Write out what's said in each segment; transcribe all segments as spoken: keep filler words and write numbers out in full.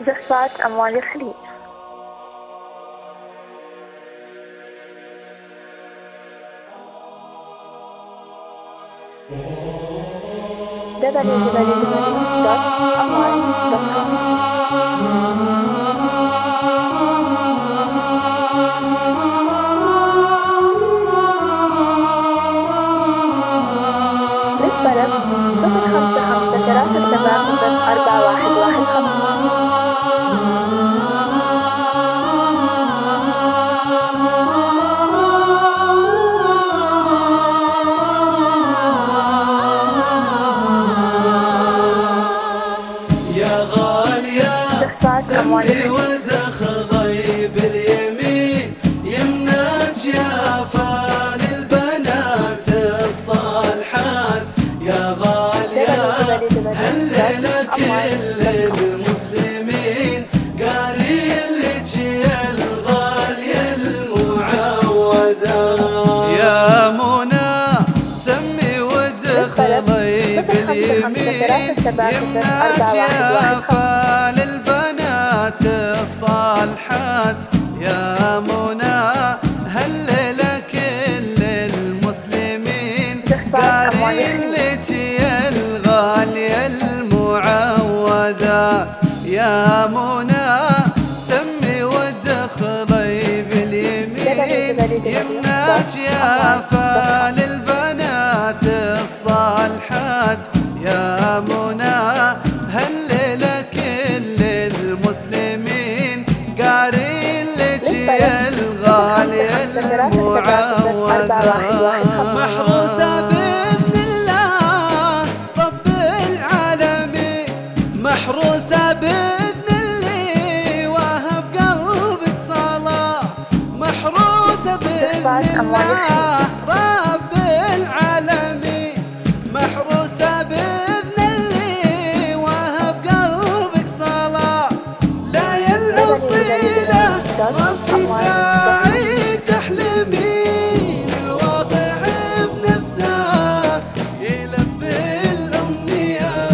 زخات أموال الخليج. دبليو دبليو دبليو دوت أموال دوت كوم. للطلب صفر خمسة خمسة ثلاثة سبعة صفر أربعة واحد واحد خمسة. سمي ودخ ضيب اليمين يمناك يا فال البنات الصالحات يا غالية هللة كل المسلمين قارين لك يا الغالية المعودة يا منى سمي ودخ ضيب اليمين يمناك يا فال البنات الصالحات يا منى هللة كل المسلمين قارين لك يا الغالية المعوذات يا منى سمي ودخ ضيب اليمين يمناك يا فال البنات الصالحات يا منى هللة كل المسلمين قارين لك يا الغالية المعوذة محروسة بإذن الله رب العالمين محروسة بإذن الله وهب قلبك صلاة محروسة بإذن الله رب العالمين محروسة بإذن الله وهب قلبك صلاة لا يلأصيلة ما في داعي تحلمي الواقع بنفسه يلبي الأمنيات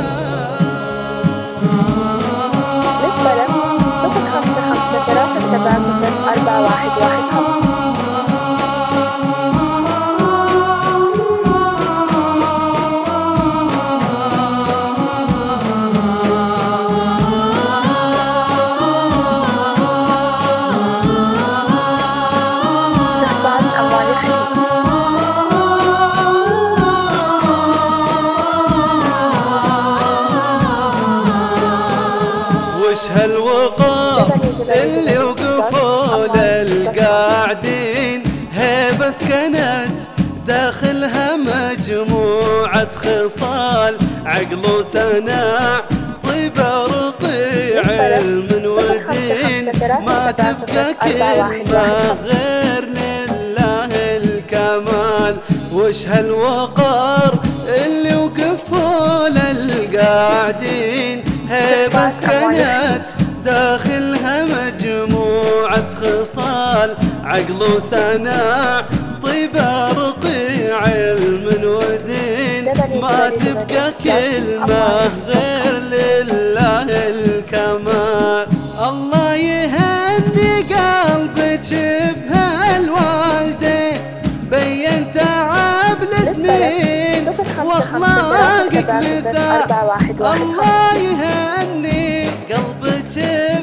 للطلب صفر خمسة خمسة ثلاثة سبعة صفر أربعة واحد واحد خمسة. وش هالوقار اللي وقفوا للقاعدين هيبة سكنت داخلها مجموعة خصال عقل وسناع طيبة رقي علم ودين ما تبقى كلمة غير لله الكمال وش هالوقار اللي وقفوا للقاعدين هيبة سكنت داخلها مجموعة خصال عقل وسناع طيبة رقي علم ودين ما تبقى كلمة غير لله الكمال الله يهني قلبك بهالوالدين بين تعب لسنين واخلاقك مثال الله يهني قلبك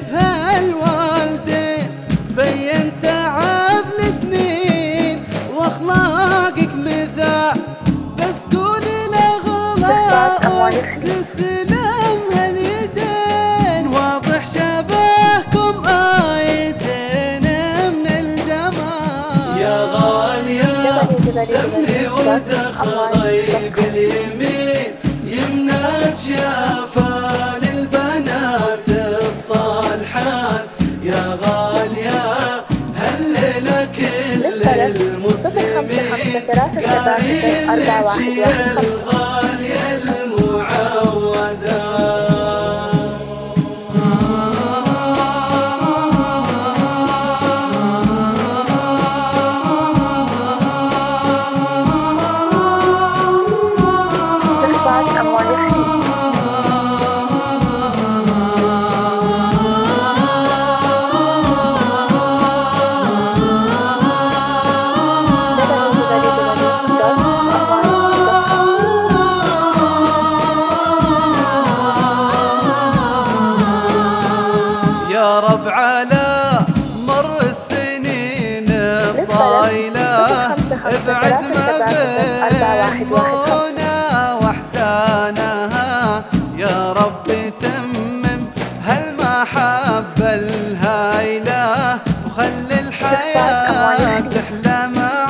بهالوالدين بين تعب لسنين واخلاقك مثال بس قولي لغلاء تسلم هاليدين واضح شبهكم آيتين من الجمال يا غالية سمي ودخ ضيب اليمين يمناك يا فال البنات الصالحات يا غالية هللة كل المسلمين قارين لك يا الغالية المعوذة أموال الخليج. الطايلة ابعد ما بيننا واحزانها يا رب تمم هالمحبة الهايلة وخلي الحياة تحلى مع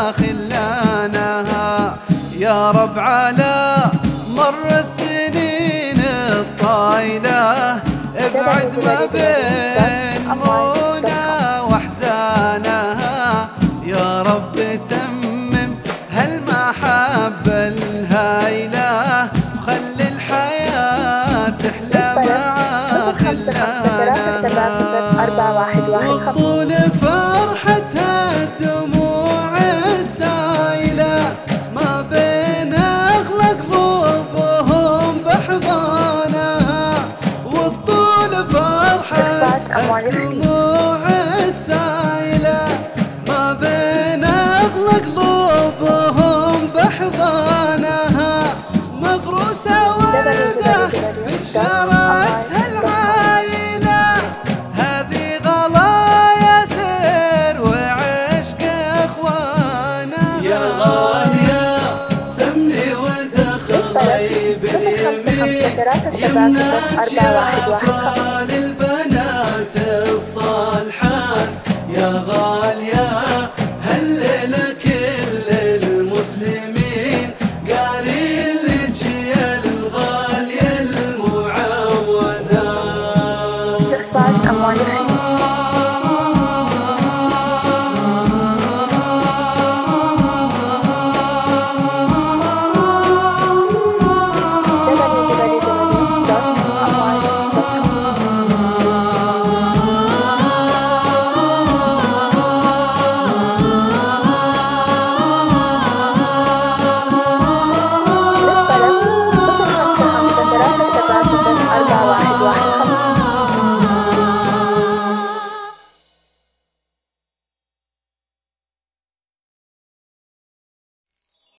خلانها يا رب على مر السنين الطايلة ابعد ما بين منى واحزانها يا رب تمم هالمحبة الهايلة وخلي الحياة تحلى مع خلانها وطول فرحتها الدموع السايلة ما بين أغلى قلوبهم بحضانها والطول فرحتها الدموع السايلة ما بين أغلى قلوبهم بحضانها مغروسة وردة بشارتها العايلة هذه غلايا سر وعشق اخوانا يا غالية سمي ودخل طيب اليمين يمنع شفال البنات الصالحات يا غالية هلل كل المسلمين قارين لك يا الغالية المعودة.